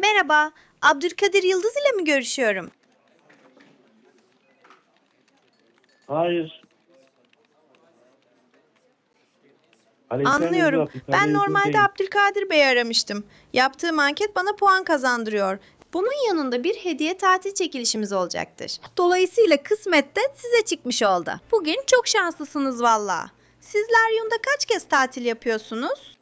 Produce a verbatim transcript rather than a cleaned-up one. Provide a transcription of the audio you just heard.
Merhaba, Abdülkadir Yıldız ile mi görüşüyorum? Hayır. Aleyhisselam Yıldız Anlıyorum. Abdülkadir Ben Yıldız normalde değil. Abdülkadir Bey'i aramıştım. Yaptığım anket bana puan kazandırıyor. Bunun yanında bir hediye tatil çekilişimiz olacaktır. Dolayısıyla kısmet de size çıkmış oldu. Bugün çok şanslısınız valla. Sizler yılda kaç kez tatil yapıyorsunuz?